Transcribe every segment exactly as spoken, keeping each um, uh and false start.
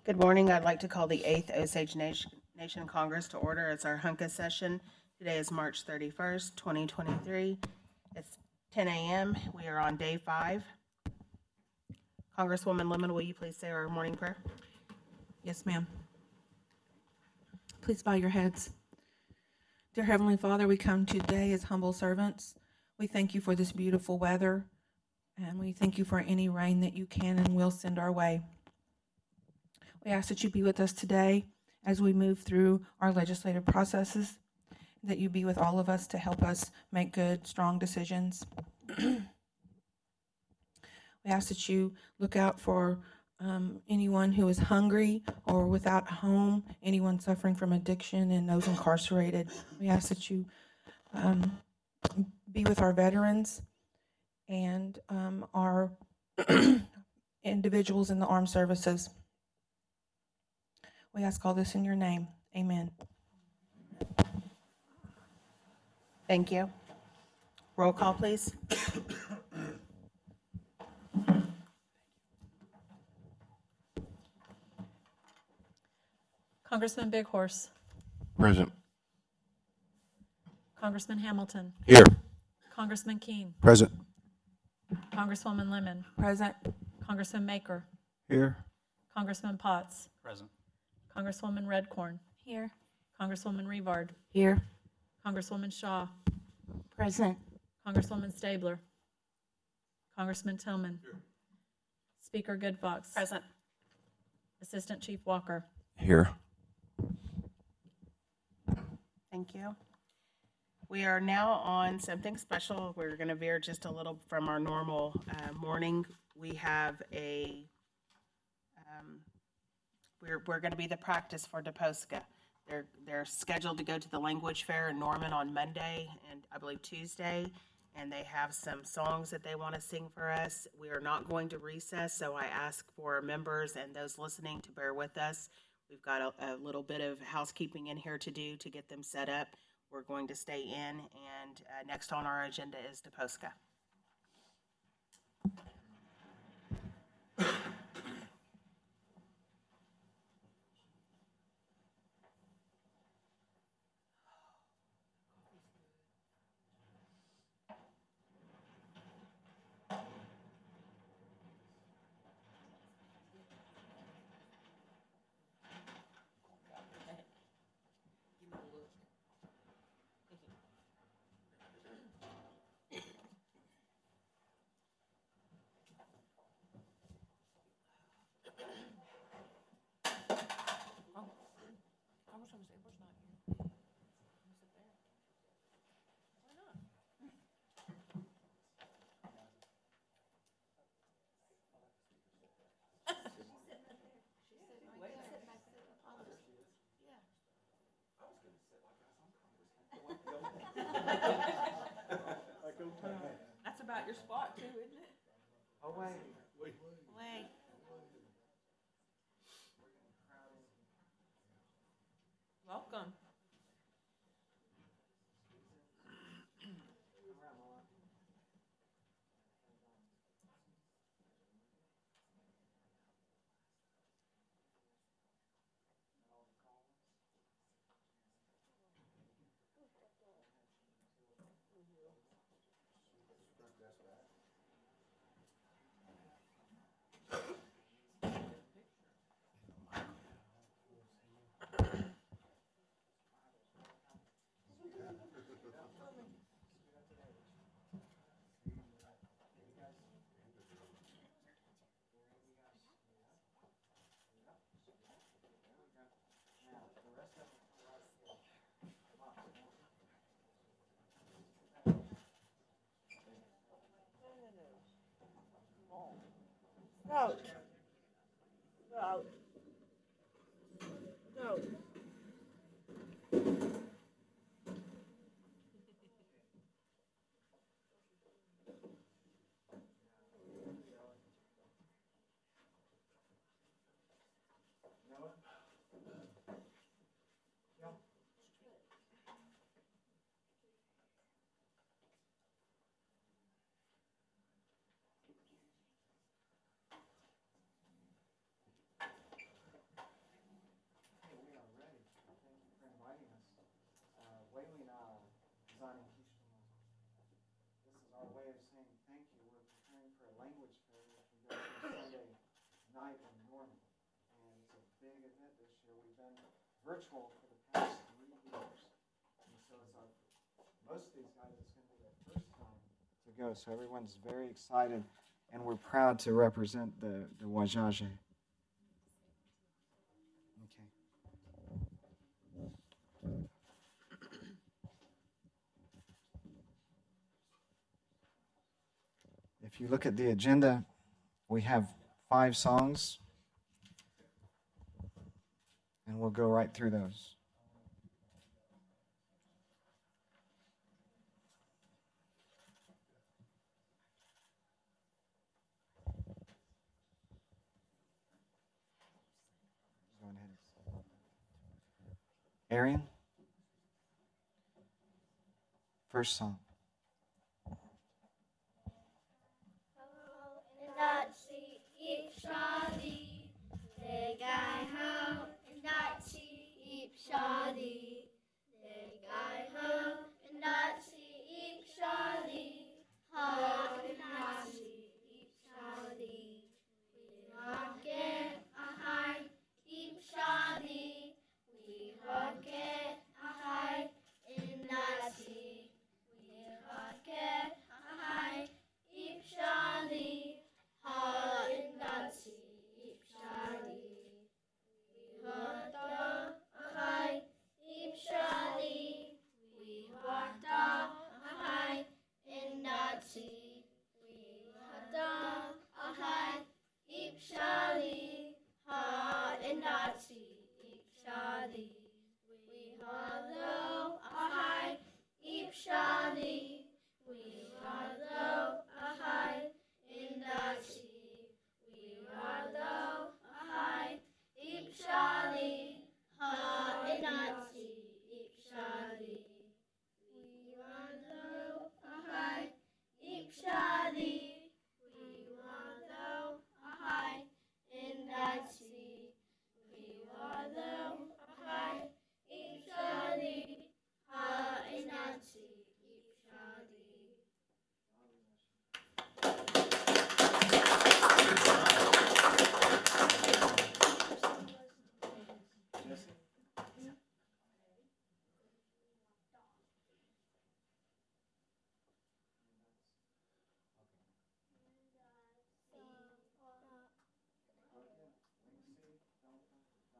Good morning. I'd like to call the eighth Osage Nation, Nation Congress to order. It's our Hunka session. Today is March thirty-first, twenty twenty-three. It's ten a.m. We are on day five. Congresswoman Lemon, will you please say our morning prayer? Yes, ma'am. Please bow your heads. Dear Heavenly Father, we come today as humble servants. We thank you for this beautiful weather, and we thank you for any rain that you can and will send our way. We ask that you be with us today as we move through our legislative processes, that you be with all of us to help us make good, strong decisions. We ask that you look out for um, anyone who is hungry or without a home, anyone suffering from addiction, and those incarcerated. We ask that you um, be with our veterans and um, our individuals in the armed services. We ask all this in your name. Amen. Thank you. Roll call, please. Congressman Big Horse, Present. Congressman Hamilton, Here. Congressman Keene, Present. Congresswoman Lemon, Present. Congressman Maker, Here. Congressman Potts, Present. Congresswoman Redcorn, Here. Congresswoman Revard, Here. Congresswoman Shaw, Present. Congresswoman Stabler, Congressman Tillman, Speaker Goodfox, Present. Assistant Chief Walker. Here. Thank you. We are now on something special. We're going to veer just a little from our normal uh, morning. We have a, um, we're, we're going to be the practice for DePosca. They're, they're scheduled to go to the language fair in Norman on Monday and I believe Tuesday, and they have some songs that they want to sing for us. We are not going to recess, so I ask for members and those listening to bear with us. We've got a, a little bit of housekeeping in here to do to get them set up. We're going to stay in, and uh, next on our agenda is DePosca. That's about your spot too, isn't it? Oh, wait. Wait. Welcome. Go. Go. Go. This is our way of saying thank you. We're preparing for a language fair which we go through Sunday night in Norman. And it's a big event this year. We've been virtual for the past three years. And so it's our, most of these guys, it's going to be their first time to go. So everyone's very excited, and we're proud to represent the, the Wajaje. Okay. If you look at the agenda, we have five songs, and we'll go right through those. Go ahead. Arian, first song.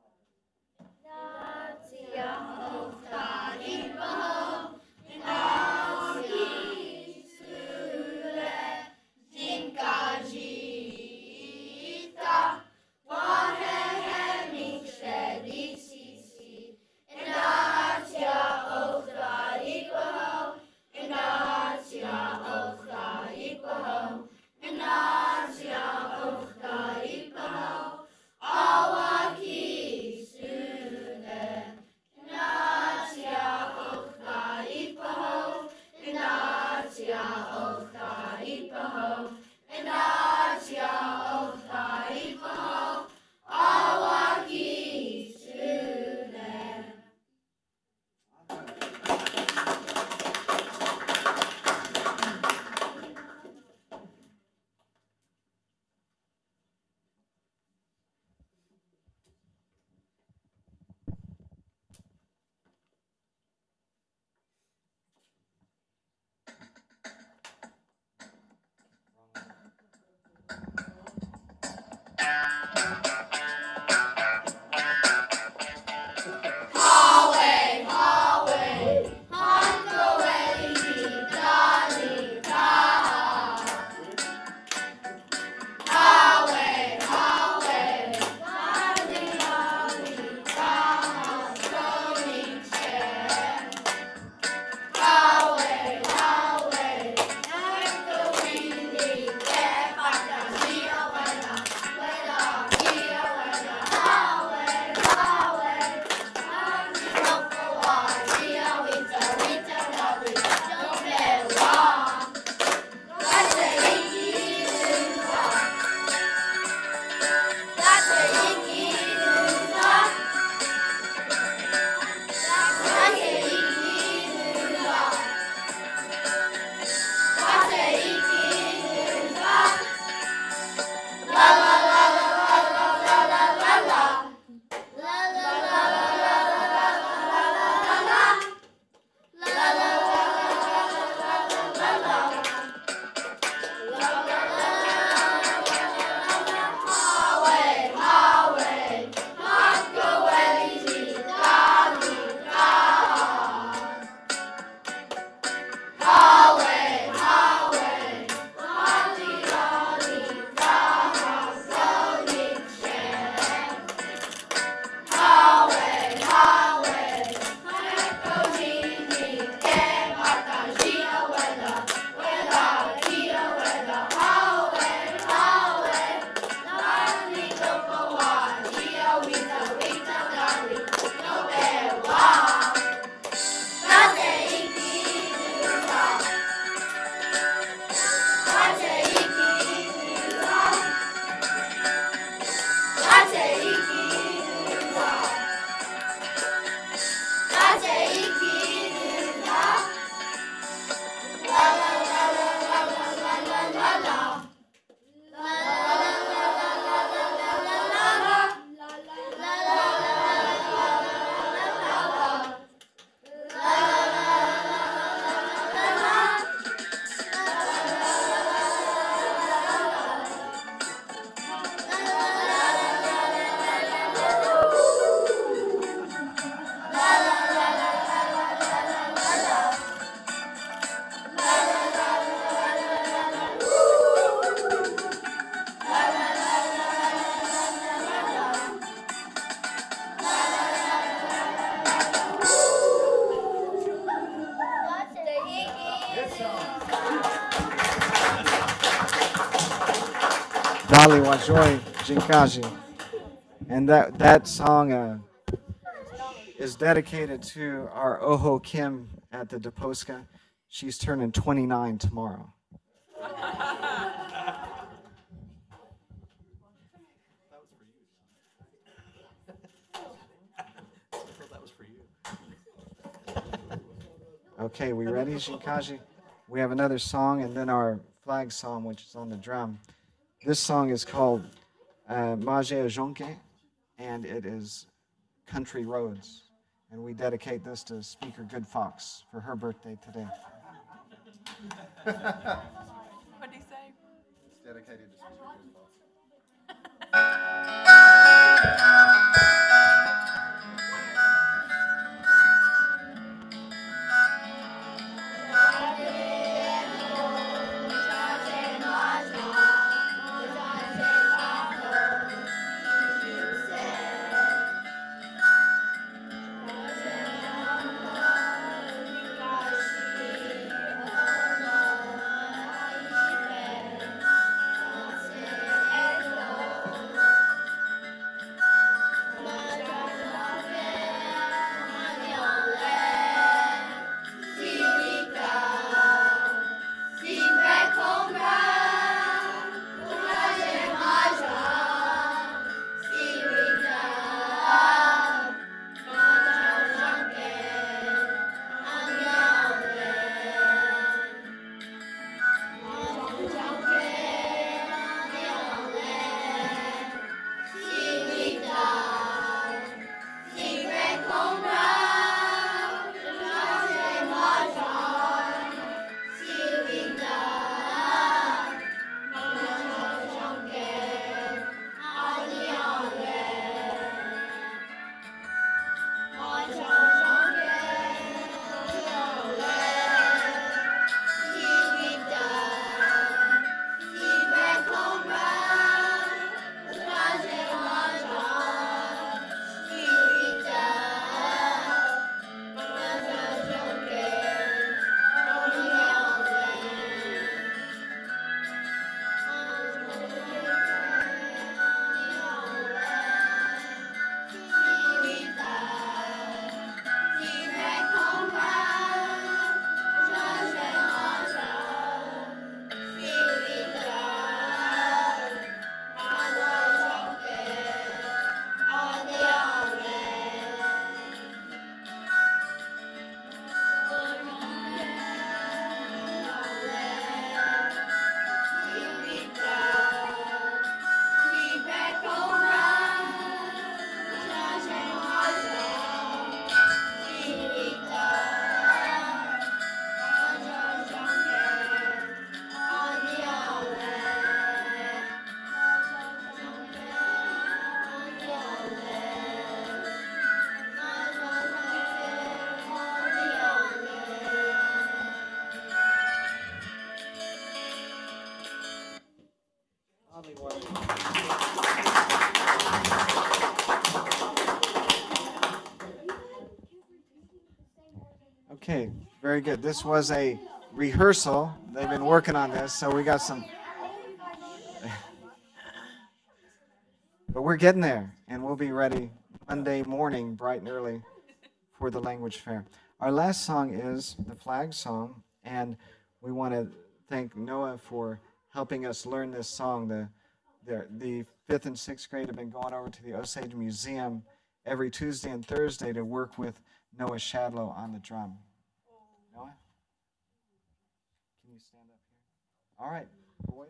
Jehovah, Dali Wajoi Jinkaji. And that, that song uh, is dedicated to our Oho Kim at the Deposka. She's turning twenty-nine tomorrow. Okay, we ready, Shinkaji? We have another song and then our flag song, which is on the drum. This song is called uh, Maje Ojonke, and it is Country Roads. And we dedicate this to Speaker Good Fox for her birthday today. What did he say? It's dedicated to Speaker Good Fox. Okay, very good. This was a rehearsal. They've been working on this, so we got some. But we're getting there, and we'll be ready Monday morning, bright and early, for the language fair. Our last song is the flag song, and we want to thank Noah for helping us learn this song. The, the, the fifth and sixth grade have been going over to the Osage Museum every Tuesday and Thursday to work with Noah Shadlow on the drum. Noah? Can you stand up here? All right, boys.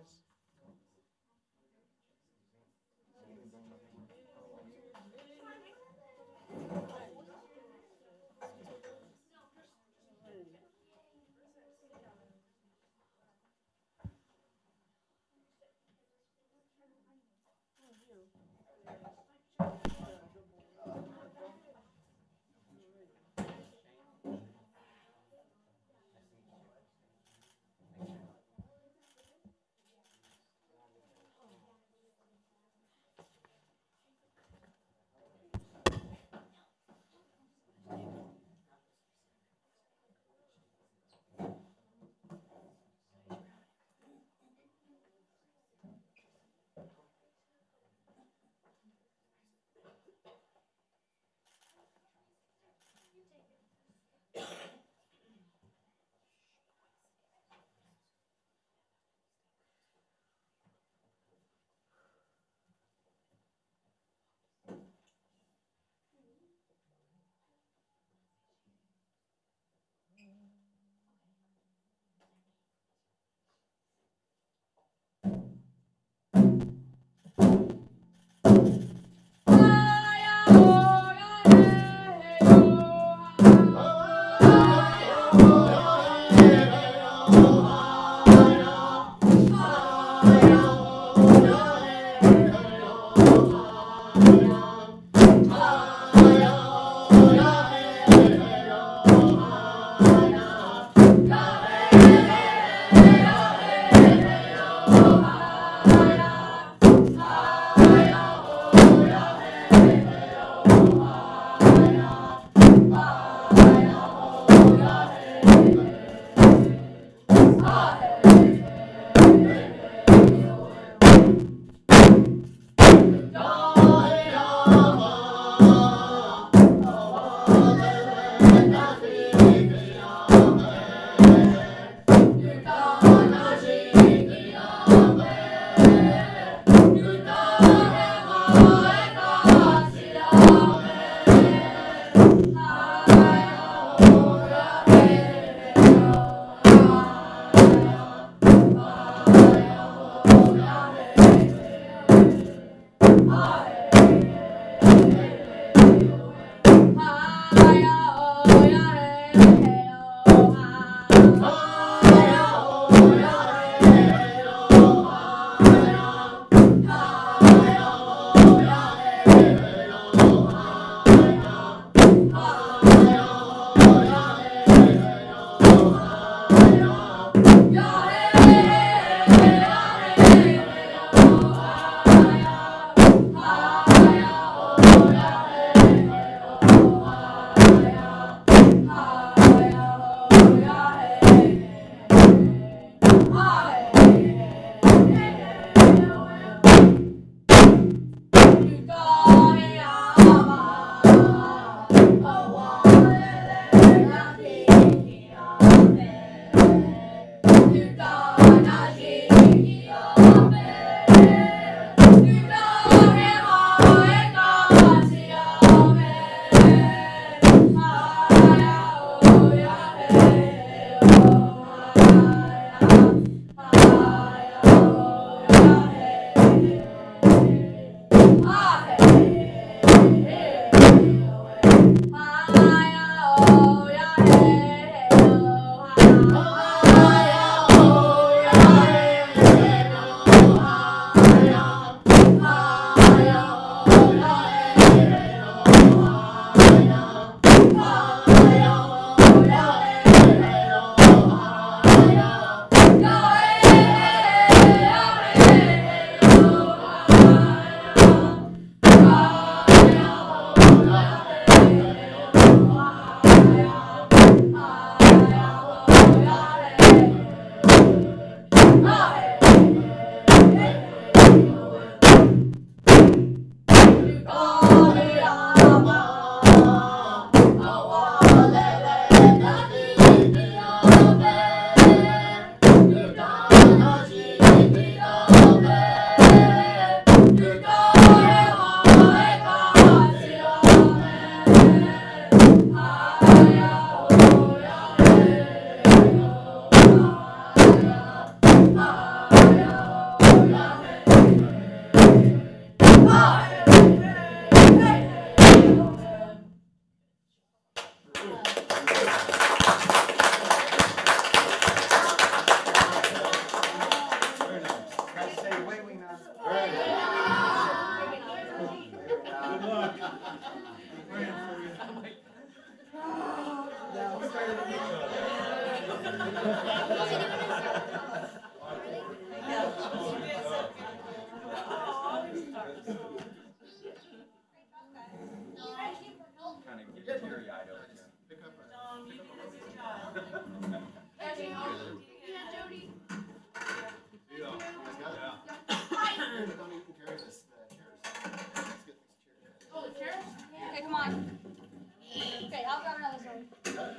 Don't even carry this, the chairs. Let's get these chairs. Okay, come on. Okay, I'll grab another one.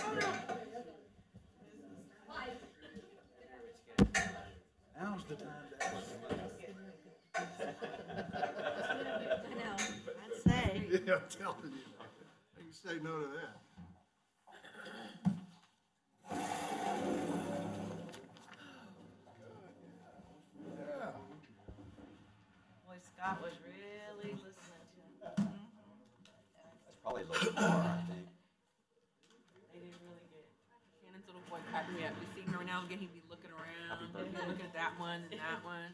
Now's the time to ask. I know. I'd say. Yeah, I'm telling you. You can say no to that. Boy, Scott was really listening to him. That's probably a little more, I think. They did really good. Shannon's little boy cracked me up. We see him every now and again. He'd be looking around, he'd be looking at that one and that one.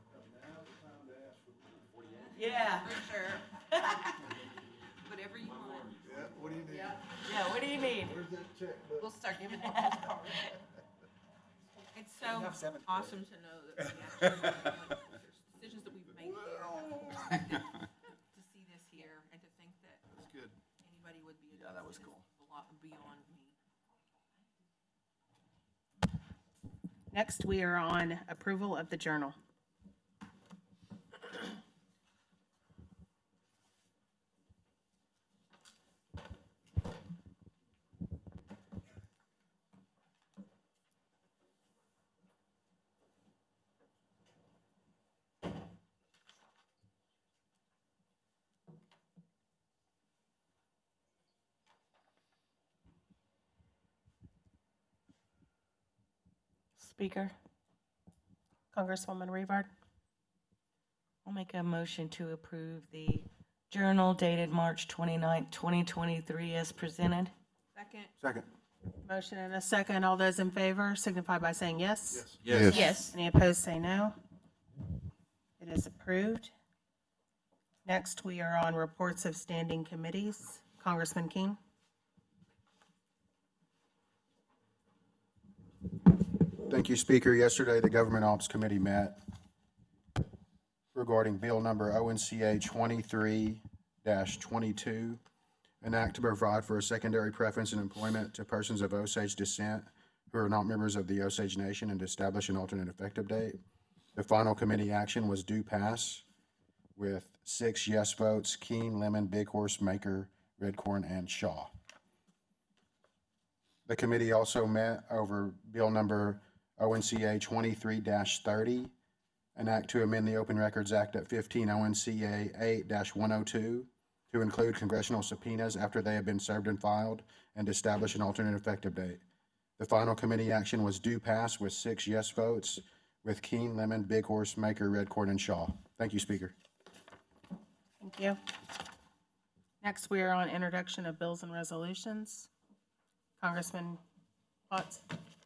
Yeah. For sure. Whatever you want. Yeah, what do you need? Yeah, what do you need? Where's that checkbook? We'll start giving him those cards. It's so have seventh awesome to know that we actually, like, there's decisions that we've made here. To see this here and to think that That's good. anybody would be. Yeah, that was against it cool. is a lot beyond me. Next, we are on approval of the journal. Speaker, Congresswoman Revard. I'll make a motion to approve the journal dated March twenty-ninth, twenty twenty-three as presented. Second. Second. Motion and a second. All those in favor signify by saying yes. Yes. Yes. Any opposed, say no. It is approved. Next, we are on reports of standing committees. Congressman King. Thank you, Speaker. Yesterday, the Government Ops Committee met regarding Bill number O N C A twenty-three twenty-two, an act to provide for a secondary preference in employment to persons of Osage descent who are not members of the Osage Nation and to establish an alternate effective date. The final committee action was due pass with six yes votes: Keene, Lemon, Big Horse, Maker, Redcorn, and Shaw. The committee also met over Bill number O N C A twenty-three thirty, an act to amend the Open Records Act at fifteen O N C A eight one oh two to include congressional subpoenas after they have been served and filed and establish an alternate effective date. The final committee action was due pass with six yes votes with Keene, Lemon, Big Horse, Maker, Redcorn, and Shaw. Thank you, Speaker. Thank you. Next, we are on introduction of bills and resolutions. Congressman Potts.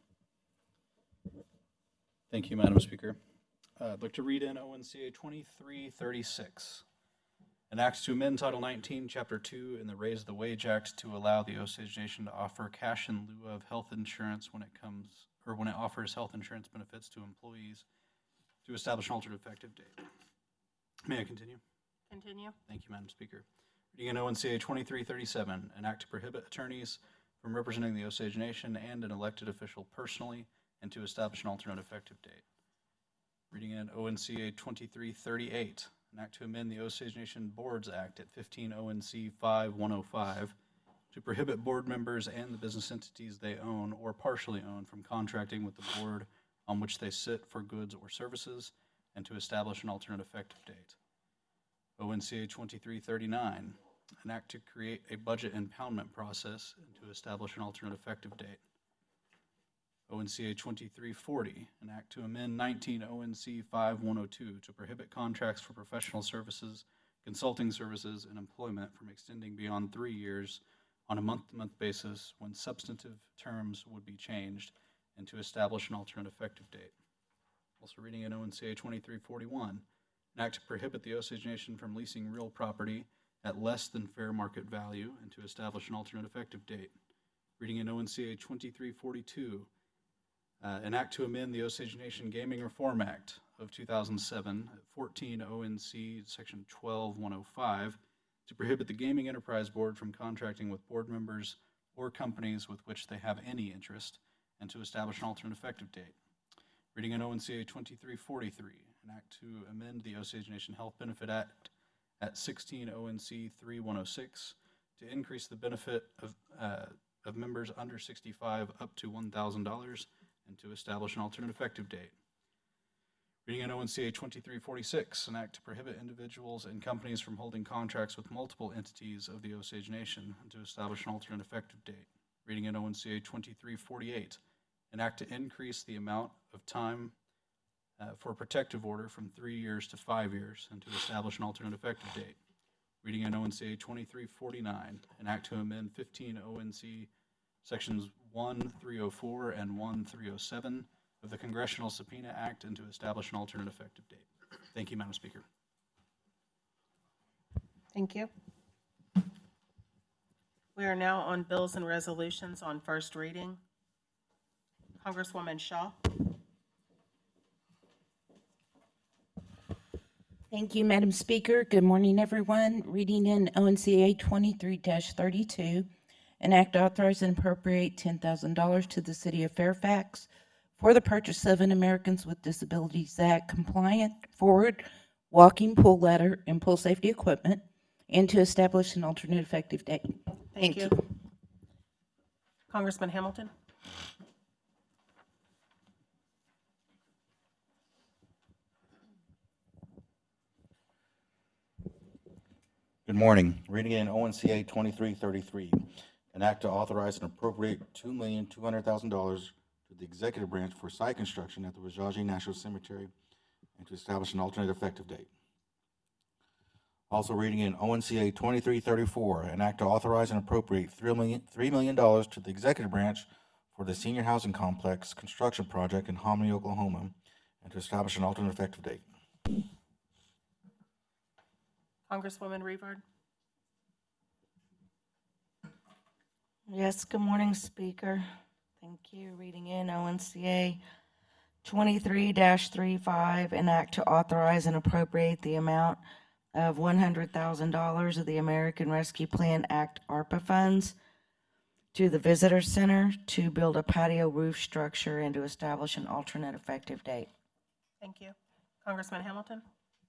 Thank you, Madam Speaker. Uh, I'd like to read in O N C A twenty-three thirty-six. An act to amend Title nineteen, Chapter two in the Raise the Wage Act to allow the Osage Nation to offer cash in lieu of health insurance when it comes, or when it offers health insurance benefits to employees to establish an alternate effective date. May I continue? Continue. Thank you, Madam Speaker. Reading in O N C A twenty-three thirty-seven, an act to prohibit attorneys from representing the Osage Nation and an elected official personally and to establish an alternate effective date. Reading in O N C A twenty-three thirty-eight, an act to amend the Osage Nation Boards Act at fifteen O N C five one oh five to prohibit board members and the business entities they own or partially own from contracting with the board on which they sit for goods or services and to establish an alternate effective date. O N C A twenty-three thirty-nine, an act to create a budget impoundment process and to establish an alternate effective date. O N C A twenty-three forty, an act to amend nineteen O N C five one oh two to prohibit contracts for professional services, consulting services, and employment from extending beyond three years on a month-to-month basis when substantive terms would be changed and to establish an alternate effective date. Also reading in O N C A twenty-three forty-one, an act to prohibit the Osage Nation from leasing real property at less than fair market value and to establish an alternate effective date. Reading in O N C A twenty-three forty-two, Uh, An act to amend the Osage Nation Gaming Reform Act of two thousand seven, fourteen O N C Section twelve one oh five, to prohibit the Gaming Enterprise Board from contracting with board members or companies with which they have any interest, and to establish an alternate effective date. Reading in O N C A twenty-three forty-three, an act to amend the Osage Nation Health Benefit Act at sixteen O N C three one oh six to increase the benefit of, uh, of members under sixty-five up to one thousand dollars and to establish an alternate effective date. Reading in O N C A twenty-three forty-six, an act to prohibit individuals and companies from holding contracts with multiple entities of the Osage Nation and to establish an alternate effective date. Reading in O N C A twenty-three forty-eight, an act to increase the amount of time uh, for protective order from three years to five years and to establish an alternate effective date. Reading in O N C A twenty-three forty-nine, an act to amend fifteen O N C Sections one three oh four and one three oh seven of the Congressional Subpoena Act and to establish an alternate effective date. Thank you, Madam Speaker. Thank you. We are now on bills and resolutions on first reading. Congresswoman Shaw. Thank you, Madam Speaker. Good morning, everyone. Reading in O N C A twenty-three thirty-two, an act to authorize and appropriate ten thousand dollars to the City of Fairfax for the purchase of an Americans with Disabilities Act compliant forward walking pool ladder and pool safety equipment, and to establish an alternate effective date. Thank you. Congressman Hamilton. Good morning. Reading in O N C A twenty-three thirty-three, an act to authorize and appropriate two million two hundred thousand dollars to the executive branch for site construction at the Wajaji National Cemetery and to establish an alternate effective date. Also reading in O N C A twenty-three thirty-four, an act to authorize and appropriate three million dollars three million dollars to the executive branch for the senior housing complex construction project in Hominy, Oklahoma, and to establish an alternate effective date. Congresswoman Revard. Yes, good morning, Speaker. Thank you. Reading in O N C A twenty-three thirty-five, an act to authorize and appropriate the amount of one hundred thousand dollars of the American Rescue Plan Act ARPA funds to the Visitor Center to build a patio roof structure and to establish an alternate effective date. Thank you. Congressman Hamilton.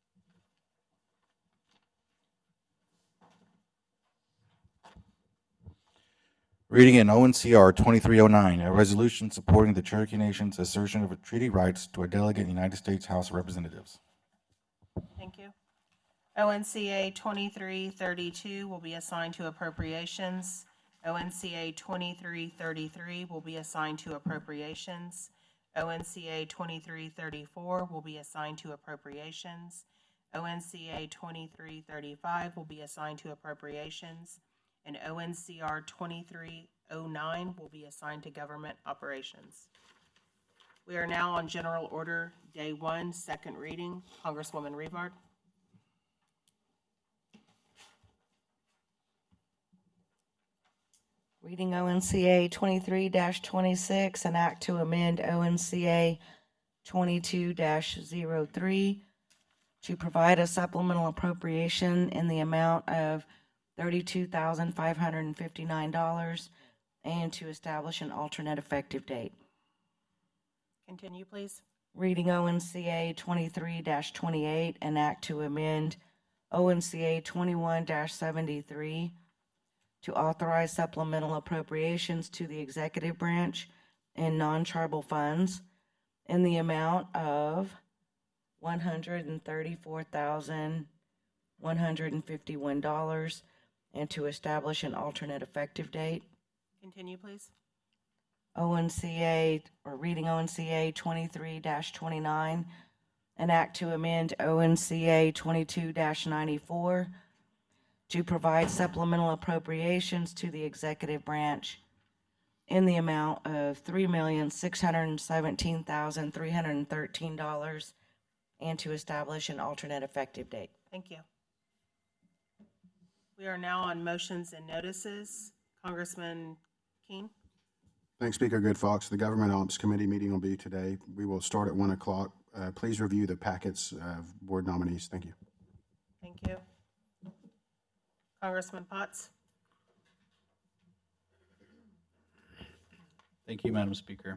Reading in O N C R twenty-three oh nine, a resolution supporting the Cherokee Nation's assertion of treaty rights to a delegate in the United States House of Representatives. Thank you. O N C A twenty-three thirty-two will be assigned to appropriations. O N C A twenty-three thirty-three will be assigned to appropriations. O N C A twenty-three thirty-four will be assigned to appropriations. O N C A twenty-three thirty-five will be assigned to appropriations. And O N C R twenty-three oh nine will be assigned to government operations. We are now on general order, day one, second reading. Congresswoman Revard. Reading O N C A twenty-three twenty-six, an act to amend O N C A twenty-two oh three to provide a supplemental appropriation in the amount of thirty-two thousand five hundred fifty-nine dollars and to establish an alternate effective date. Continue, please. Reading O N C A twenty-three twenty-eight, an act to amend O N C A twenty-one seventy-three to authorize supplemental appropriations to the executive branch and non-tribal funds in the amount of one hundred thirty-four thousand one hundred fifty-one dollars and to establish an alternate effective date. Continue, please. O N C A, or reading O N C A twenty-three twenty-nine, an act to amend O N C A twenty-two ninety-four to provide supplemental appropriations to the executive branch in the amount of three million six hundred seventeen thousand three hundred thirteen dollars and to establish an alternate effective date. Thank you. We are now on motions and notices. Congressman Keene. Thanks, Speaker Good Fox. The Government Ops Committee meeting will be today. We will start at one o'clock. Uh, please review the packets of board nominees. Thank you. Thank you. Congressman Potts? Thank you, Madam Speaker.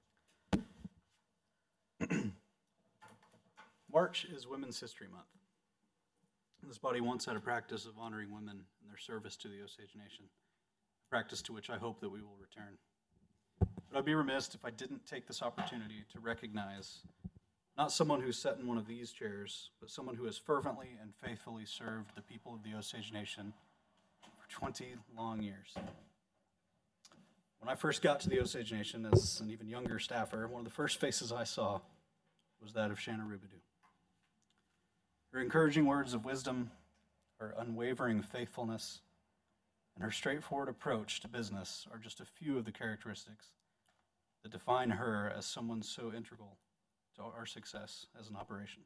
March is Women's History Month. This body once had a practice of honoring women and their service to the Osage Nation, a practice to which I hope that we will return. But I'd be remiss if I didn't take this opportunity to recognize not someone who's sat in one of these chairs, but someone who has fervently and faithfully served the people of the Osage Nation for twenty long years. When I first got to the Osage Nation as an even younger staffer, one of the first faces I saw was that of Shanna Rubidoux. Her encouraging words of wisdom, her unwavering faithfulness, and her straightforward approach to business are just a few of the characteristics that define her as someone so integral to our success as an operation.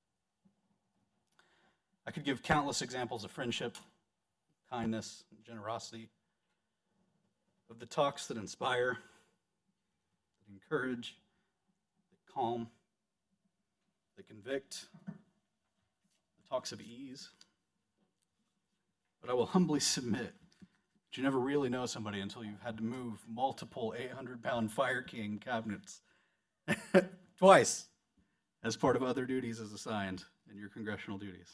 I could give countless examples of friendship, kindness, and generosity, of the talks that inspire, that encourage, that calm, that convict, the talks of ease. But I will humbly submit that you never really know somebody until you've had to move multiple eight hundred pound Fire King cabinets twice as part of other duties as assigned in your congressional duties.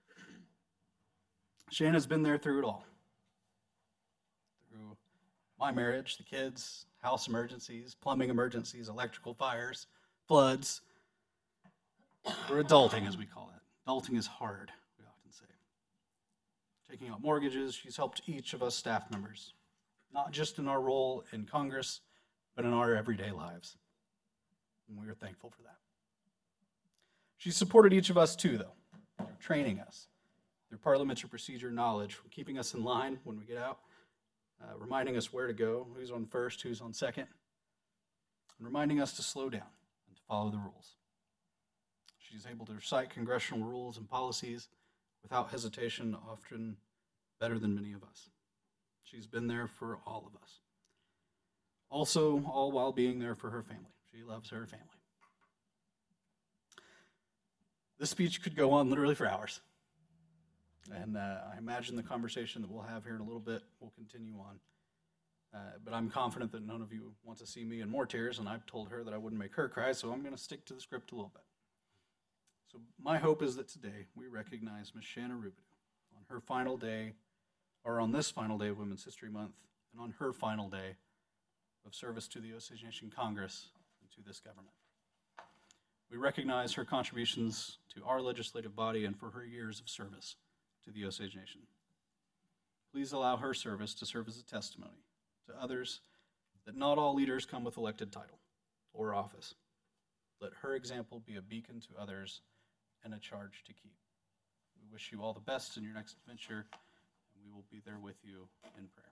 Shanna's been there through it all. Through my marriage, the kids, house emergencies, plumbing emergencies, electrical fires, floods. We're adulting, as we call it. Adulting is hard, we often say. Taking out mortgages, she's helped each of us staff members, not just in our role in Congress, but in our everyday lives. And we are thankful for that. She's supported each of us too, though, through training us, through parliamentary procedure knowledge, from keeping us in line when we get out, Uh, reminding us where to go, who's on first, who's on second, and reminding us to slow down and to follow the rules. She's able to recite congressional rules and policies without hesitation, often better than many of us. She's been there for all of us. Also, all while being there for her family. She loves her family. This speech could go on literally for hours. And uh, I imagine the conversation that we'll have here in a little bit will continue on. Uh, but I'm confident that none of you want to see me in more tears, and I've told her that I wouldn't make her cry, so I'm going to stick to the script a little bit. So my hope is that today we recognize Miz Shanna Rubidoux on her final day, or on this final day of Women's History Month, and on her final day of service to the Osage Nation Congress and to this government. We recognize her contributions to our legislative body and for her years of service to the Osage Nation. Please allow her service to serve as a testimony to others that not all leaders come with elected title or office. Let her example be a beacon to others and a charge to keep. We wish you all the best in your next adventure, and we will be there with you in prayer.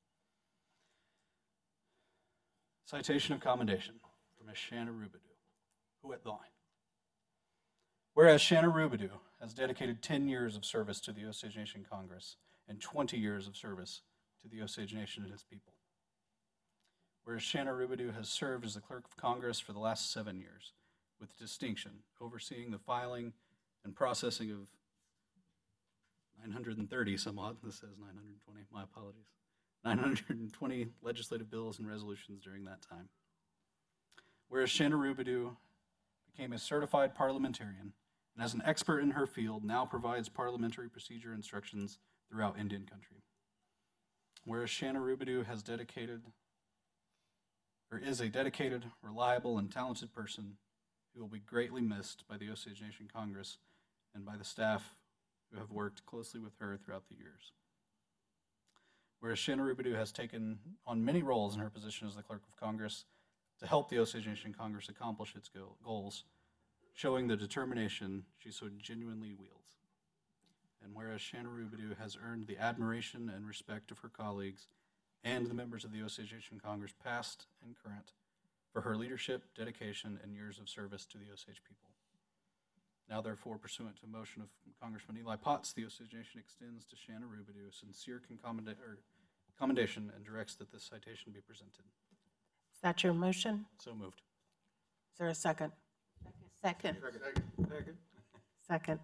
Citation of commendation for Miz Shanna Rubidoux, Huet Thine. Whereas Shanna Rubidoux has dedicated ten years of service to the Osage Nation Congress and twenty years of service to the Osage Nation and its people. Whereas Shanna Rubidoux has served as the Clerk of Congress for the last seven years with distinction, overseeing the filing and processing of nine hundred thirty some odd, this says nine hundred twenty, my apologies, nine hundred twenty legislative bills and resolutions during that time. Whereas Shanna Rubidoux became a certified parliamentarian and as an expert in her field now provides parliamentary procedure instructions throughout Indian country. Whereas Shanna Rubidoux has dedicated, or is a dedicated, reliable, and talented person who will be greatly missed by the Osage Nation Congress and by the staff who have worked closely with her throughout the years. Whereas Shanna Rubidoux has taken on many roles in her position as the Clerk of Congress to help the Osage Nation Congress accomplish its go- goals, showing the determination she so genuinely wields. And whereas Shanna Rubidoux has earned the admiration and respect of her colleagues and the members of the Osage Nation Congress past and current for her leadership, dedication, and years of service to the Osage people. Now therefore, pursuant to a motion of Congressman Eli Potts, the Osage Nation extends to Shanna Rubidoux sincere commenda- or commendation and directs that this citation be presented. that your motion? So moved. Is there a second? Second. Second. Second.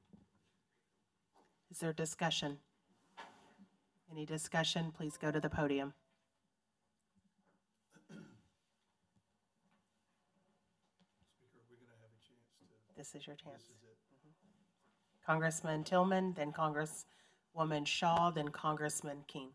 Is there discussion? Any discussion, please go to the podium. This is your chance. Mhm. Congressman Tillman, then Congresswoman Shaw, then Congressman King.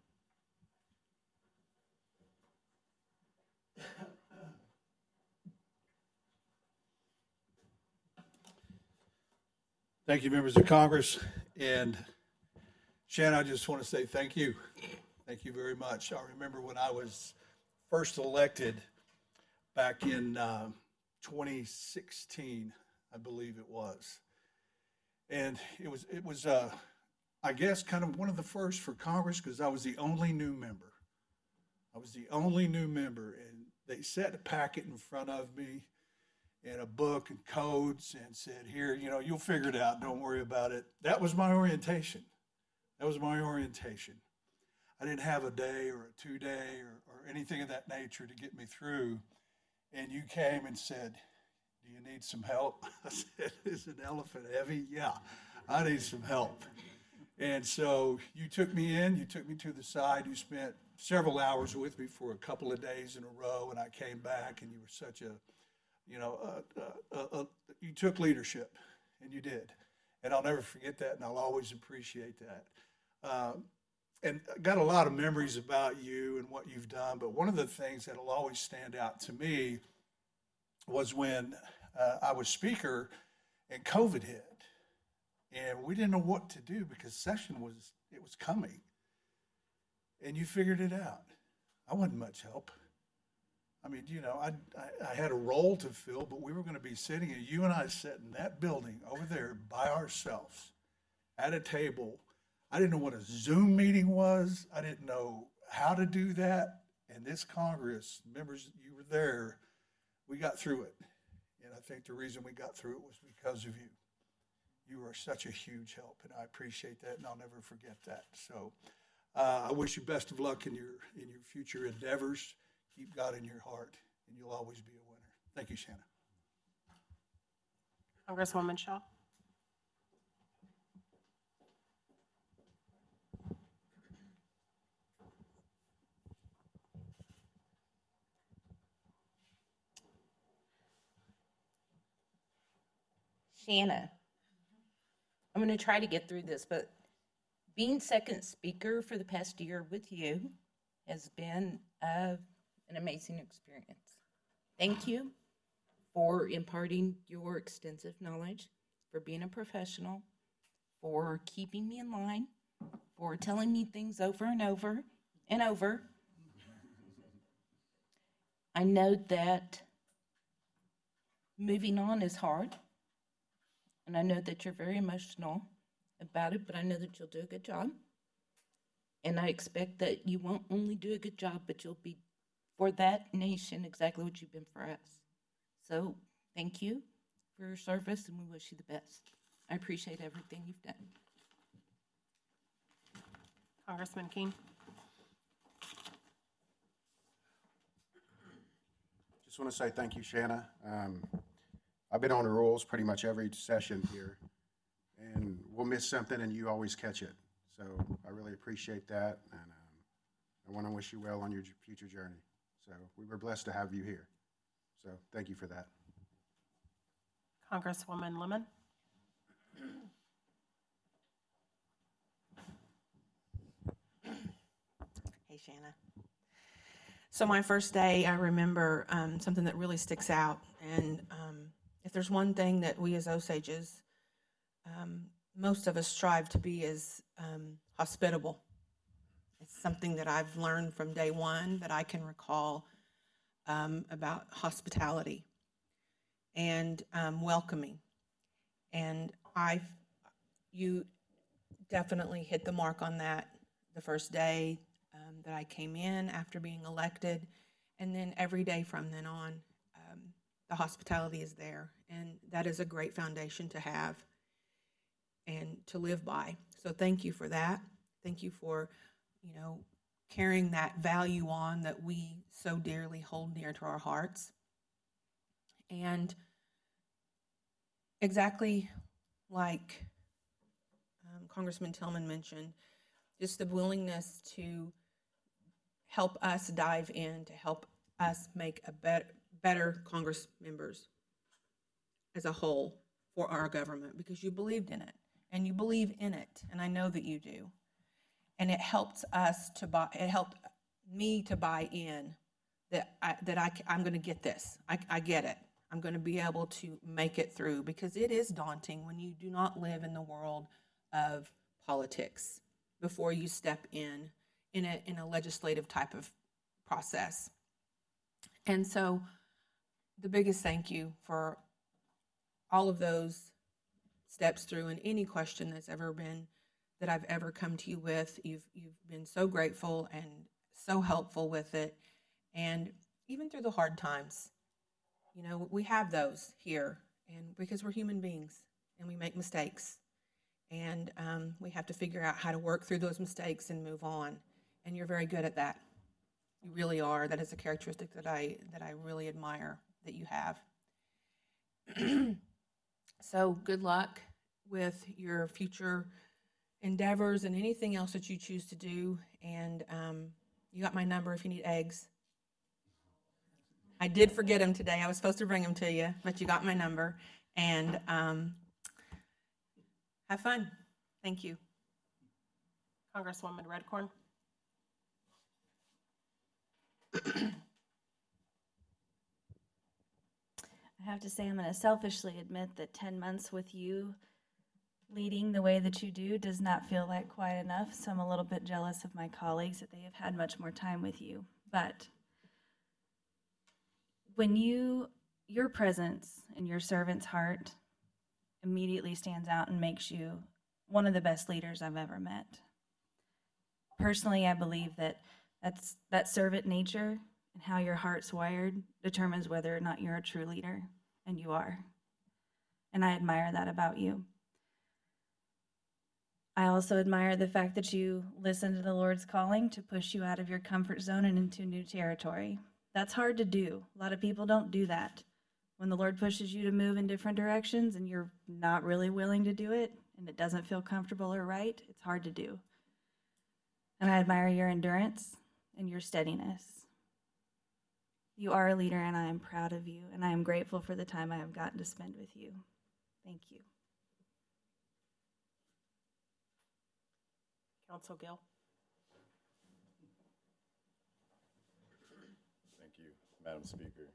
Thank you, members of Congress. And Shannon, I just want to say thank you. Thank you very much. I remember when I was first elected back in uh, twenty sixteen, I believe it was. And it was, it was, uh, I guess, kind of one of the first for Congress because I was the only new member. I was the only new member, and they set a packet in front of me and a book and codes and said, here, you know, you'll figure it out. Don't worry about it. That was my orientation. That was my orientation. I didn't have a day or a two day or, or anything of that nature to get me through. And you came and said, do you need some help? I said, is an elephant heavy? Yeah, I need some help. And so you took me in, you took me to the side, you spent several hours with me for a couple of days in a row, and I came back and you were such a, you know, uh, uh, uh, uh, you took leadership, and you did. And I'll never forget that, and I'll always appreciate that. Um, and I got a lot of memories about you and what you've done, but one of the things that'll always stand out to me was when uh, I was speaker and COVID hit, and we didn't know what to do because session was, it was coming. And you figured it out. I wasn't much help. I mean, you know, I, I, I had a role to fill, but we were going to be sitting, and you and I sat in that building over there by ourselves at a table. I didn't know what a Zoom meeting was. I didn't know how to do that. And this Congress, members, you were there, we got through it. And I think the reason we got through it was because of you. You are such a huge help, and I appreciate that, and I'll never forget that. So uh, I wish you best of luck in your, in your future endeavors. Keep God in your heart, and you'll always be a winner. Thank you, Shannon. Congresswoman Shaw. Shanna, I'm going to try to get through this, but being second speaker for the past year with you has been uh, an amazing experience. Thank you for imparting your extensive knowledge, for being a professional, for keeping me in line, for telling me things over and over and over. I know that moving on is hard, and I know that you're very emotional about it, but I know that you'll do a good job. And I expect that you won't only do a good job, but you'll be for that nation exactly what you've been for us. So thank you for your service, and we wish you the best. I appreciate everything you've done. Congressman King. Just want to say thank you, Shanna. Um, I've been on the rules pretty much every session here, and we'll miss something, and you always catch it. So I really appreciate that, and um, I want to wish you well on your j- future journey. So we were blessed to have you here. So thank you for that. Congresswoman Lemon. Hey, Shanna. So my first day, I remember um, something that really sticks out. And um, if there's one thing that we as Osages, um, most of us strive to be is um, hospitable. It's something that I've learned from day one that I can recall um, about hospitality and um, welcoming. And I, you definitely hit the mark on that the first day um, that I came in after being elected. And then every day from then on, um, the hospitality is there. And that is a great foundation to have and to live by. So thank you for that. Thank you for, you know, carrying that value on that we so dearly hold near to our hearts. And exactly like um, Congressman Tillman mentioned, just the willingness to help us dive in, to help us make a better, better Congress members as a whole for our government, because you believed in it and you believe in it, and I know that you do. And it helps us to buy, it helped me to buy in that I, that I, I'm going to get this. I, I get it. I'm going to be able to make it through, because it is daunting when you do not live in the world of politics before you step in in a, in a legislative type of process. And so the biggest thank you for all of those steps through, and any question that's ever been that I've ever come to you with. You've you've been so grateful and so helpful with it. And even through the hard times, you know, we have those here, and because we're human beings and we make mistakes, and um, we have to figure out how to work through those mistakes and move on. And you're very good at that. You really are. That is a characteristic that I that I really admire that you have. So good luck with your future endeavors and anything else that you choose to do. And um, you got my number if you need eggs. I did forget them today. I was supposed to bring them to you, but you got my number. And um, have fun. Thank you. Congresswoman Redcorn. I have to say, I'm going to selfishly admit that ten months with you leading the way that you do does not feel like quite enough. So I'm a little bit jealous of my colleagues that they have had much more time with you. But when you, your presence in your servant's heart immediately stands out and makes you one of the best leaders I've ever met. Personally, I believe that that's, that servant nature and how your heart's wired determines whether or not you're a true leader, and you are. And I admire that about you. I also admire the fact that you listen to the Lord's calling to push you out of your comfort zone and into new territory. That's hard to do. A lot of people don't do that. When the Lord pushes you to move in different directions and you're not really willing to do it, and it doesn't feel comfortable or right, it's hard to do. And I admire your endurance and your steadiness. You are a leader, and I am proud of you, and I am grateful for the time I have gotten to spend with you. Thank you. Council Gill. Thank you, Madam Speaker.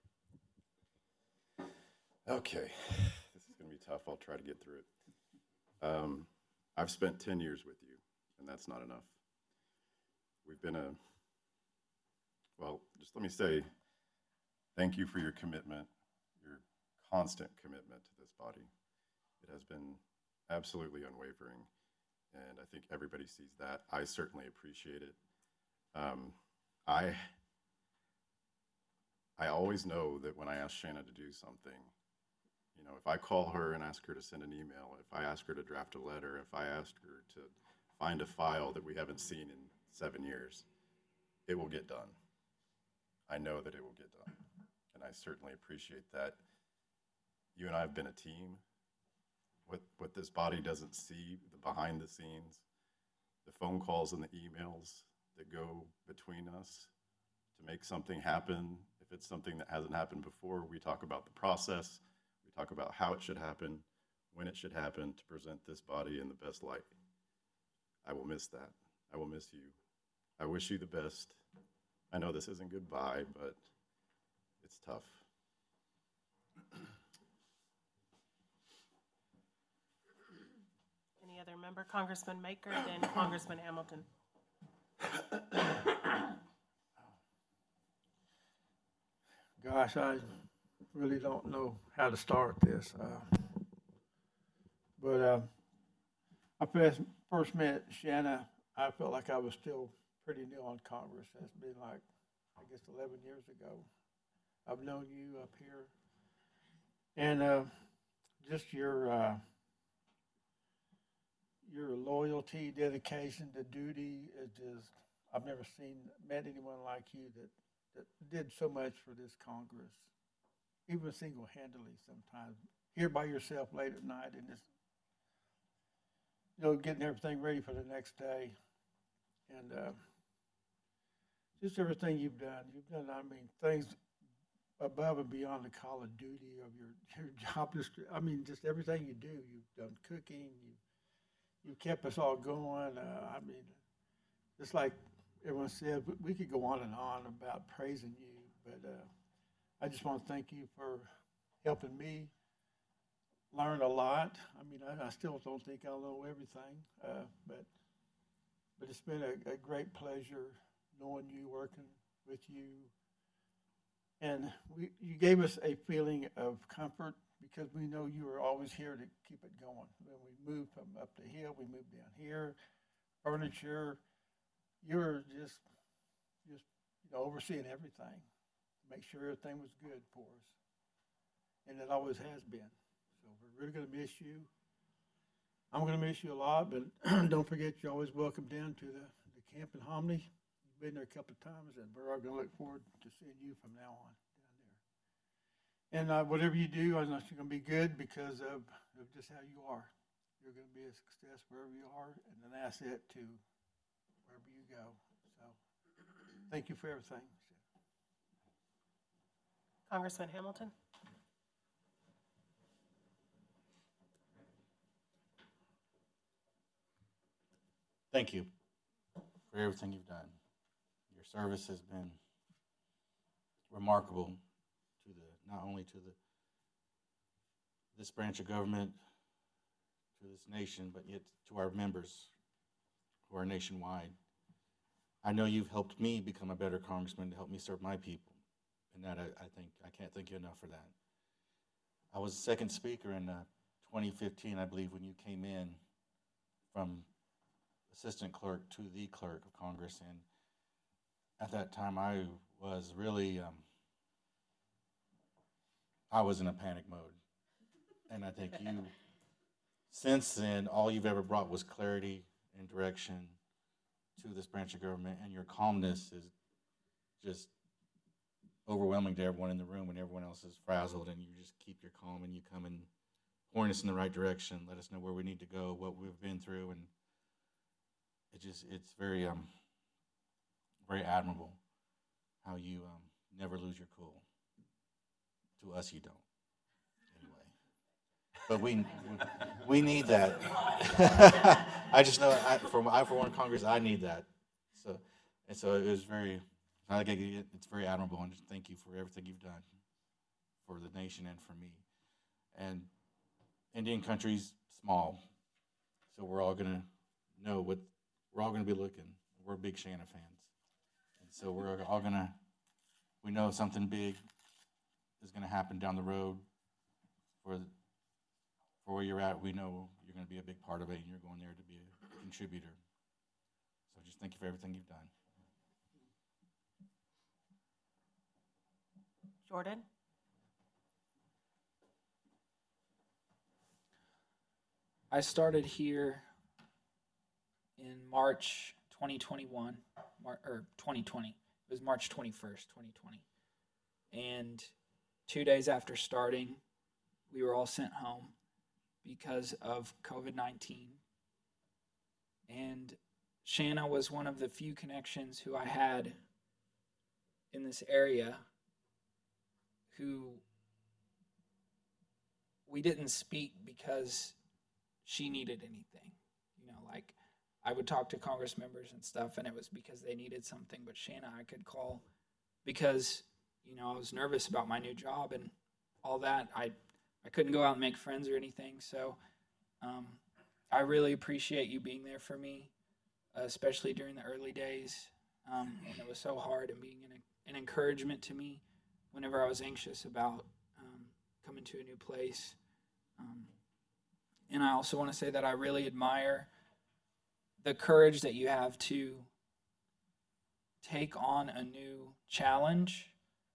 Okay, this is going to be tough. I'll try to get through it. Um, I've spent ten years with you, and that's not enough. We've been a, well, just let me say, thank you for your commitment, your constant commitment to this body. It has been absolutely unwavering, and I think everybody sees that. I certainly appreciate it. Um, I, I always know that when I ask Shanna to do something, you know, if I call her and ask her to send an email, if I ask her to draft a letter, if I ask her to find a file that we haven't seen in seven years, it will get done. I know that it will get done, and I certainly appreciate that. You and I have been a team. What, what this body doesn't see, the behind the scenes, the phone calls and the emails that go between us to make something happen. If it's something that hasn't happened before, we talk about the process. We talk about how it should happen, when it should happen, to present this body in the best light. I will miss that. I will miss you. I wish you the best. I know this isn't goodbye, but it's tough. Any other member? Congressman Maker, then Congressman Hamilton. Gosh, I really don't know how to start this. Uh, but uh, I first, first met Shanna, I felt like I was still pretty new on Congress. It's been like, I guess, eleven years ago. I've known you up here. And uh, just your uh, your loyalty, dedication to duty is just, I've never seen, met anyone like you that, that did so much for this Congress, even single-handedly sometimes. Here by yourself late at night and just, you know, getting everything ready for the next day. And uh, just everything you've done. You've done, I mean, things above and beyond the call of duty of your, your job. Just, I mean, just everything you do. You've done cooking. You, you've kept us all going. Uh, I mean, just like everyone said, we- we could go on and on about praising you, but uh, I just want to thank you for helping me learn a lot. I mean, I, I still don't think I'll know everything, uh, but but it's been a, a great pleasure knowing you, working with you, and we you gave us a feeling of comfort because we know you are always here to keep it going. When we moved from up the hill, we moved down here, furniture. You're just just you know overseeing everything, make sure everything was good for us, and it always has been. So we're really going to miss you. I'm going to miss you a lot, but don't forget you're always welcome down to the, the camp in Hominy. You've been there a couple of times, and we're all going to look forward to seeing you from now on down there. And uh, whatever you do, I know it's going to be good because of, of just how you are. You're going to be a success wherever you are and an asset to wherever you go. So thank you for everything. Congressman Hamilton? Thank you for everything you've done. Your service has been remarkable to the, not only to the, this branch of government, to this nation, but yet to our members who are nationwide. I know you've helped me become a better congressman to help me serve my people. And that I, I think, I can't thank you enough for that. I was the second speaker in uh, twenty fifteen, I believe, when you came in from assistant clerk to the clerk of Congress. And at that time, I was really, um, I was in a panic mode. And I think you, since then, all you've ever brought was clarity and direction to this branch of government, and your calmness is just overwhelming to everyone in the room when everyone else is frazzled, and you just keep your calm and you come and point us in the right direction, let us know where we need to go, what we've been through, and it just, it's very, um, very admirable how you um, never lose your cool. To us, you don't. Anyway, but we we, we need that. I just know, I, for I for one Congress, I need that. So, and so it was very, I think it's very admirable, and just thank you for everything you've done for the nation and for me. And Indian country's small, so we're all gonna know what we're all gonna be looking. We're big Shanna fans, and so we're all gonna. We know something big is gonna happen down the road for for where you're at. We know you're gonna be a big part of it, and you're going there to be a contributor. So just thank you for everything you've done. Jordan? I started here in March twenty twenty-one, Mar- or twenty twenty. It was March twenty-first, twenty twenty. And two days after starting, we were all sent home because of COVID nineteen. And Shanna was one of the few connections who I had in this area who we didn't speak because she needed anything. You know, like I would talk to Congress members and stuff, and it was because they needed something. But Shanna, I could call because, you know, I was nervous about my new job and all that. I I couldn't go out and make friends or anything. So um, I really appreciate you being there for me, uh, especially during the early days um, when it was so hard, and being an, an encouragement to me whenever I was anxious about um, coming to a new place. Um, and I also want to say that I really admire the courage that you have to take on a new challenge.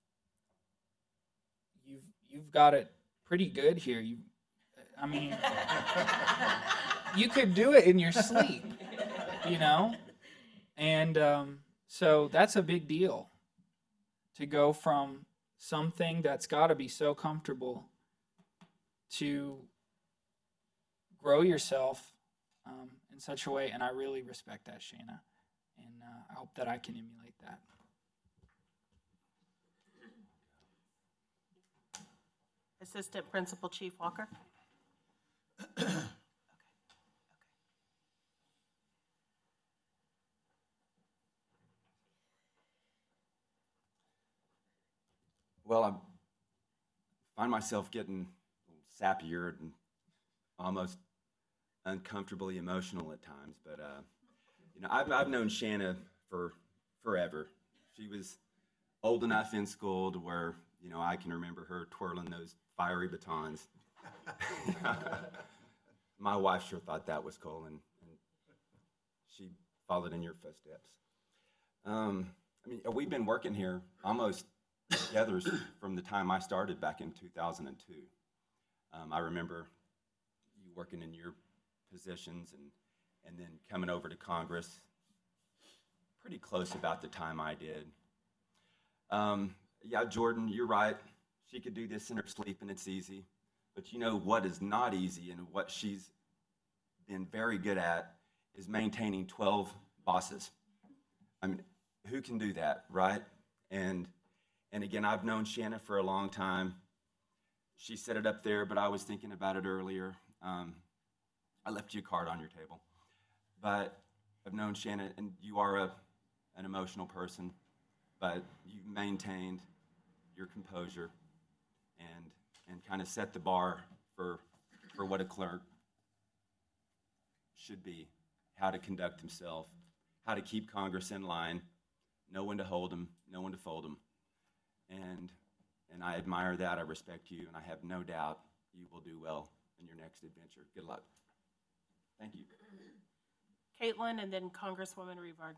You've you've got it pretty good here. You, I mean, you could do it in your sleep, you know. And um, So that's a big deal to go from something that's got to be so comfortable to grow yourself um, in such a way. And I really respect that, Shayna. And uh, I hope that I can emulate that. Assistant Principal Chief Walker. Well, I find myself getting sappier and almost uncomfortably emotional at times. But uh, you know, I've I've known Shanna for forever. She was old enough in school to where you know I can remember her twirling those fiery batons. My wife sure thought that was cool, and, and she followed in your footsteps. Um, I mean, we've been working here almost together from the time I started back in two thousand two. Um, I remember you working in your positions and, and then coming over to Congress pretty close about the time I did. Um, yeah, Jordan, you're right. She could do this in her sleep and it's easy. But you know what is not easy and what she's been very good at is maintaining twelve bosses. I mean, who can do that, right? And and again, I've known Shanna for a long time. She set it up there, but I was thinking about it earlier. Um, I left you a card on your table. But I've known Shanna, and you are a, an emotional person, but you've maintained your composure and and kind of set the bar for for what a clerk should be, how to conduct himself, how to keep Congress in line, know when to hold them, know when to fold them. And and I admire that, I respect you, and I have no doubt you will do well in your next adventure. Good luck. Thank you. Caitlin, and then Congresswoman Rivard.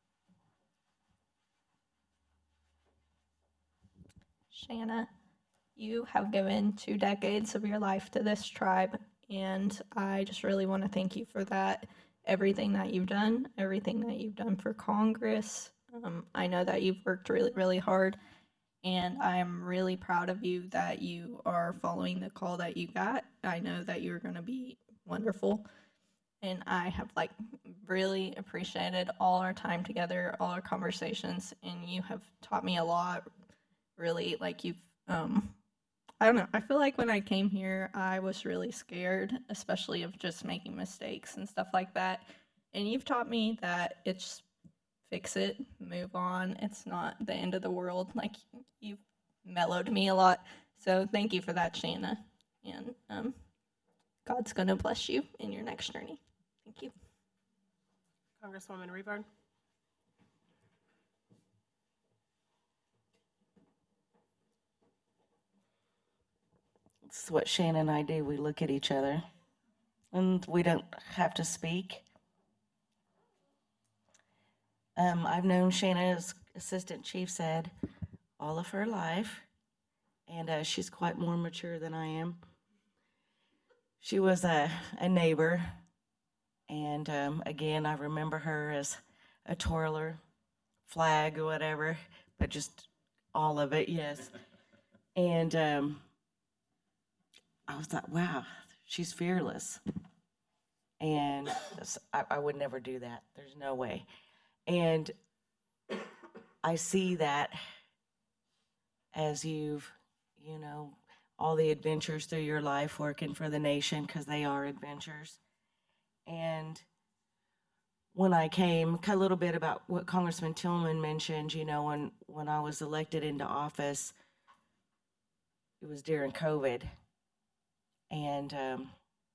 Shanna, you have given two decades of your life to this tribe, and I just really want to thank you for that. Everything that you've done, everything that you've done for Congress. Um, I know that you've worked really, really hard, and I'm really proud of you that you are following the call that you got. I know that you're going to be wonderful, and I have like really appreciated all our time together, all our conversations, and you have taught me a lot. Really, like you've, um, I don't know. I feel like when I came here, I was really scared, especially of just making mistakes and stuff like that. And you've taught me that it's fix it, move on. It's not the end of the world. Like you've mellowed me a lot. So thank you for that, Shanna. And um, God's going to bless you in your next journey. Thank you. Congresswoman Rivard. It's what Shane and I do. We look at each other and we don't have to speak. Um, I've known Shanna, as Assistant Chief said, all of her life, and uh, she's quite more mature than I am. She was a, a neighbor, and um, again, I remember her as a twirler, flag, or whatever, but just all of it, yes. And um, I was like, wow, she's fearless. And I, I would never do that. There's no way. And I see that as you've, you know, all the adventures through your life working for the nation, because they are adventures. And when I came, a little bit about what Congressman Tillman mentioned, you know, when, when I was elected into office, it was during COVID. And, um,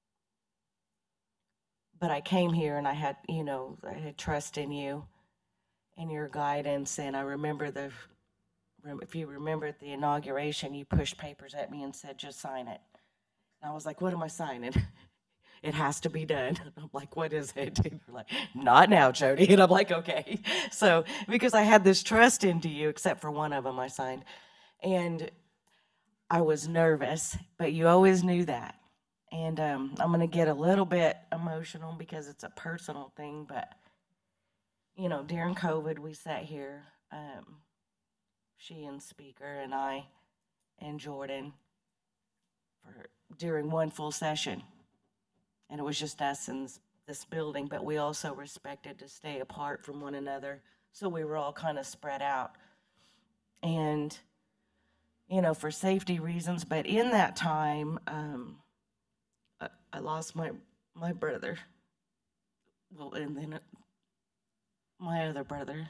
but I came here and I had, you know, I had trust in you and your guidance. And I remember the, if you remember at the inauguration, you pushed papers at me and said, just sign it. And I was like, what am I signing? It has to be done. I'm like, what is it? And you're like, not now, Jody. And I'm like, okay. So, because I had this trust into you, except for one of them I signed. And I was nervous, but you always knew that. And um, I'm going to get a little bit emotional because it's a personal thing, but, you know, during COVID, we sat here, um, she and Speaker and I and Jordan for during one full session. And it was just us in this, this building, but we also respected to stay apart from one another. So we were all kind of spread out. And, you know, for safety reasons, but in that time, um, I, I lost my, my brother. Well, and then it- my other brother.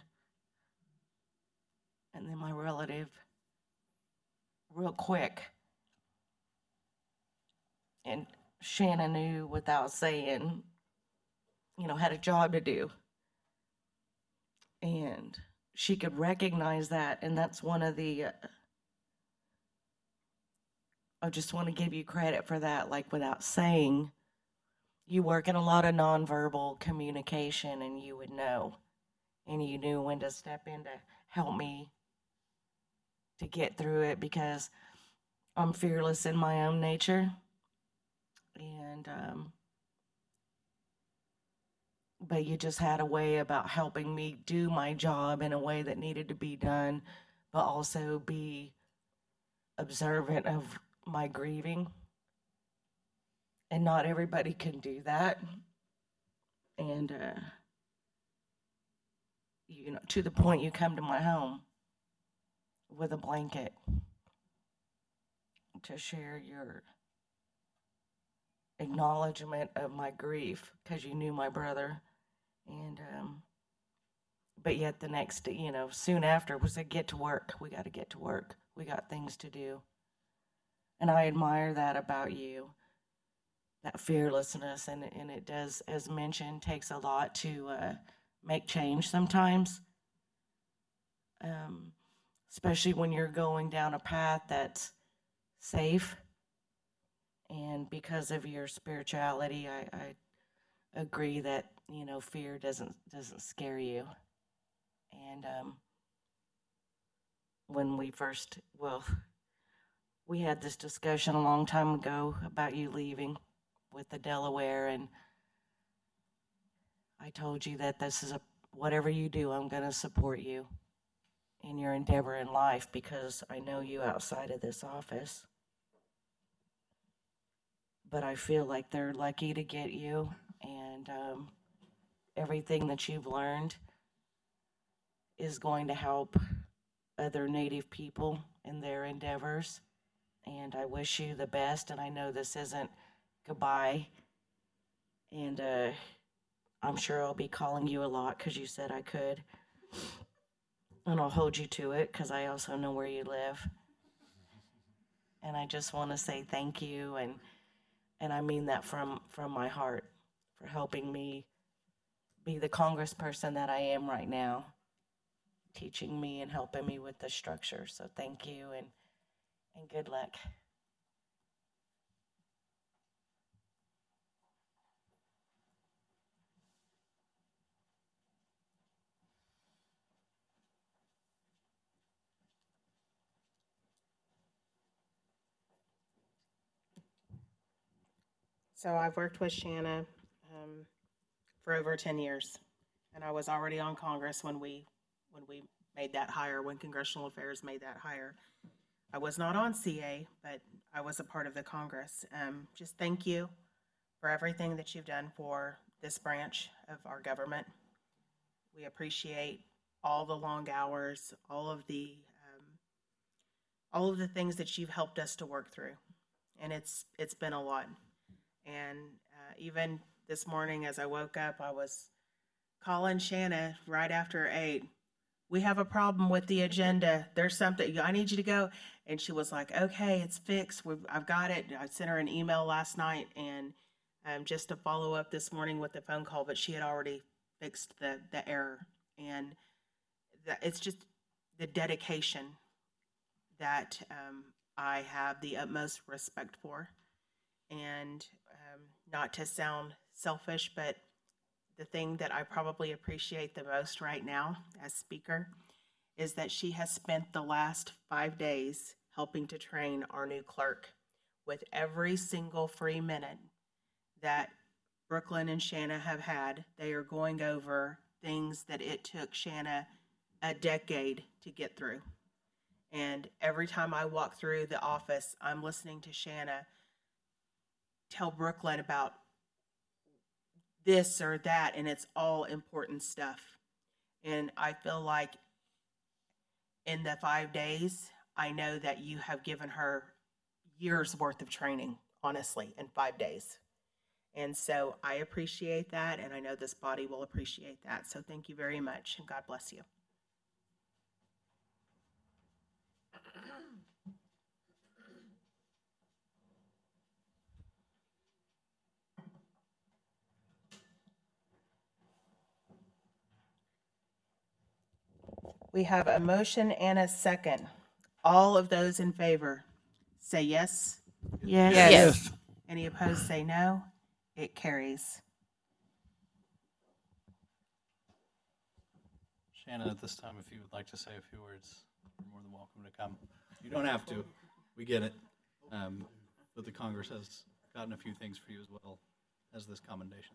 And then my relative, real quick. And Shanna knew without saying, you know, had a job to do. And she could recognize that, and that's one of the, uh, I just want to give you credit for that, like without saying, you work in a lot of nonverbal communication, and you would know, and you knew when to step in to help me to get through it, because I'm fearless in my own nature. And, um, but you just had a way about helping me do my job in a way that needed to be done, but also be observant of my grieving. And not everybody can do that. And, uh, you know, to the point you come to my home with a blanket to share your acknowledgement of my grief, because you knew my brother. And, um, but yet the next, you know, soon after was a get to work. We got to get to work. We got things to do. And I admire that about you, that fearlessness. And, and it does, as mentioned, takes a lot to uh, make change sometimes. Um, especially when you're going down a path that's safe. And because of your spirituality, I, I agree that, you know, fear doesn't doesn't scare you. And um, when we first, well, we had this discussion a long time ago about you leaving with the Delaware, and I told you that this is a, whatever you do, I'm going to support you in your endeavor in life, because I know you outside of this office. But I feel like they're lucky to get you, and um, everything that you've learned is going to help other Native people in their endeavors. And I wish you the best, and I know this isn't goodbye. And uh, I'm sure I'll be calling you a lot because you said I could. And I'll hold you to it because I also know where you live. And I just want to say thank you, and And I mean that from, from my heart, for helping me be the congressperson that I am right now, teaching me and helping me with the structure. So thank you, and, and good luck. So I've worked with Shanna um, for over ten years, and I was already on Congress when we when we made that hire, when Congressional Affairs made that hire. I was not on C A, but I was a part of the Congress. Um, just thank you for everything that you've done for this branch of our government. We appreciate all the long hours, all of the um, all of the things that you've helped us to work through, and it's it's been a lot. And uh, even this morning as I woke up, I was calling Shanna right after eight. We have a problem with the agenda. There's something, I need you to go. And she was like, okay, it's fixed. We've, I've got it. I sent her an email last night, and um, just to follow up this morning with the phone call, but she had already fixed the, the error. And that, it's just the dedication that um, I have the utmost respect for. And um, not to sound selfish, but the thing that I probably appreciate the most right now as speaker is that she has spent the last five days helping to train our new clerk. With every single free minute that Brooklyn and Shanna have had, they are going over things that it took Shanna a decade to get through. And every time I walk through the office, I'm listening to Shanna tell Brooklyn about this or that, and it's all important stuff. And I feel like in the five days, I know that you have given her years worth of training, honestly, in five days. And so I appreciate that, and I know this body will appreciate that. So thank you very much, and God bless you. We have a motion and a second. All of those in favor, say yes. Yes. Yes. Yes. Any opposed, say no. It carries. Shannon, at this time, if you would like to say a few words, you're more than welcome to come. You don't have to. We get it. Um, but the Congress has gotten a few things for you as well as this commendation.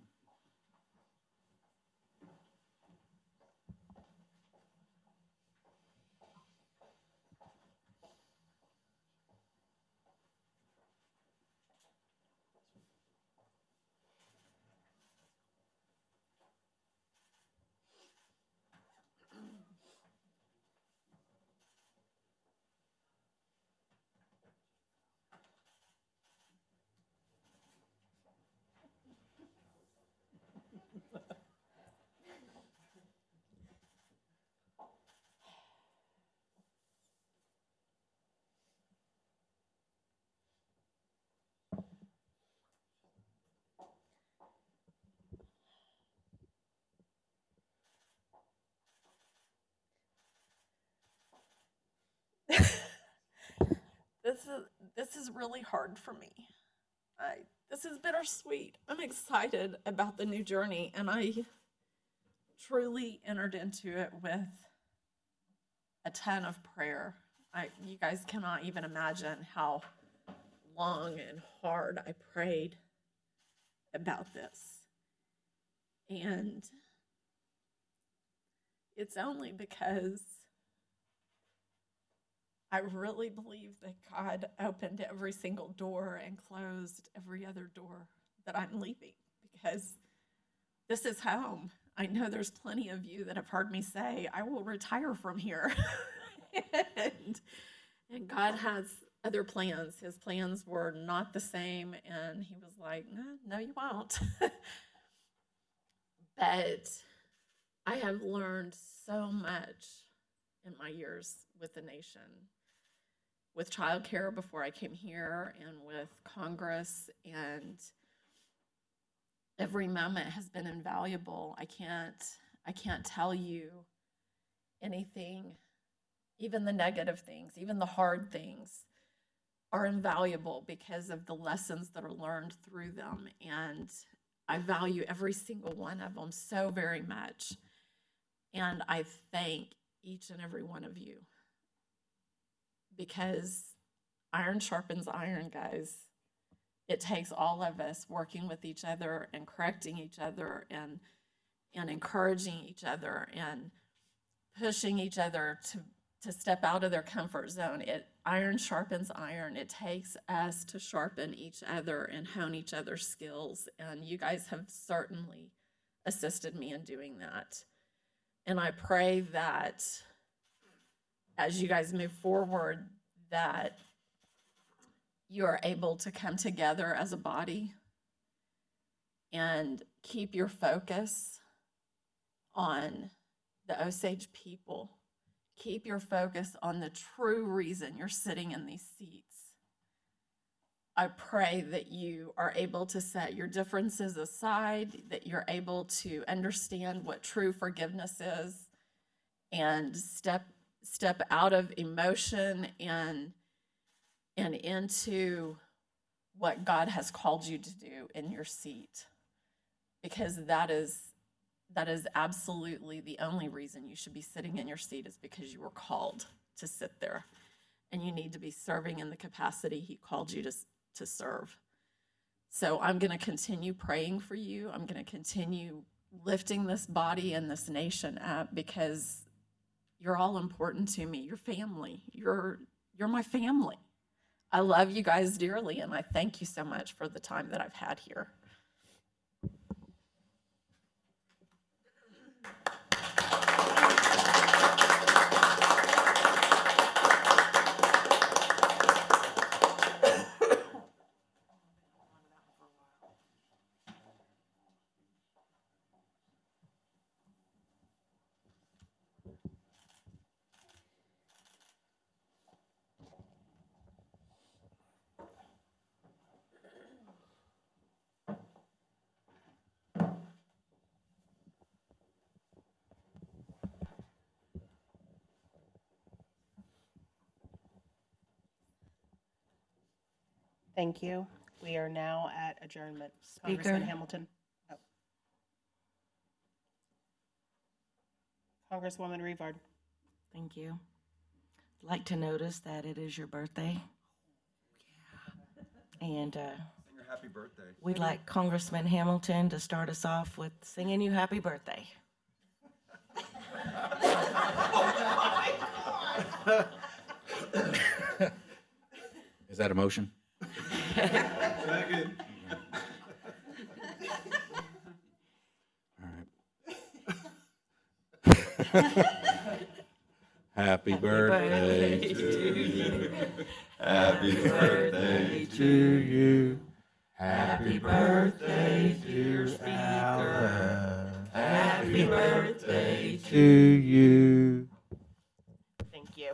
This is this is really hard for me. I this is bittersweet. I'm excited about the new journey, and I truly entered into it with a ton of prayer. I you guys cannot even imagine how long and hard I prayed about this. And it's only because I really believe that God opened every single door and closed every other door that I'm leaving, because this is home. I know there's plenty of you that have heard me say, I will retire from here. and, and God has other plans. His plans were not the same. And he was like, no, no you won't. But I have learned so much in my years with the nation, with childcare before I came here, and with Congress, and every moment has been invaluable. I can't, I can't tell you anything, even the negative things, even the hard things are invaluable because of the lessons that are learned through them. And I value every single one of them so very much. And I thank each and every one of you, because iron sharpens iron, guys. It takes all of us working with each other and correcting each other and and encouraging each other and pushing each other to, to step out of their comfort zone. It iron sharpens iron. It takes us to sharpen each other and hone each other's skills. And you guys have certainly assisted me in doing that. And I pray that as you guys move forward, that you are able to come together as a body and keep your focus on the Osage people. Keep your focus on the true reason you're sitting in these seats. I pray that you are able to set your differences aside, that you're able to understand what true forgiveness is, and step step out of emotion and and into what God has called you to do in your seat, because that is that is absolutely the only reason you should be sitting in your seat, is because you were called to sit there, and you need to be serving in the capacity he called you to to serve. So I'm going to continue praying for you. I'm going to continue lifting this body and this nation up, because you're all important to me. Your family. You're you're my family. I love you guys dearly, and I thank you so much for the time that I've had here. Thank you. We are now at adjournment. Speaker. Congressman Hamilton. Oh. Congresswoman Rivard. Thank you. I'd like to notice that it is your birthday. And uh, Sing her happy birthday. we'd like Congressman Hamilton to start us off with singing you happy birthday. Is that a motion? Second. Happy birthday birthday to you. you. Happy birthday to you. Happy birthday, dear Speaker. Happy birthday to you. Thank you.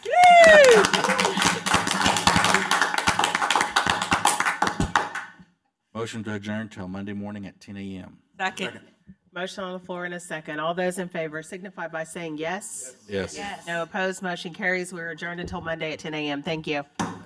Motion to adjourn till Monday morning at ten a m Second. Motion on the floor in a second. All those in favor signify by saying yes. Yes. Yes. No opposed, motion carries. We're adjourned until Monday at ten a m Thank you.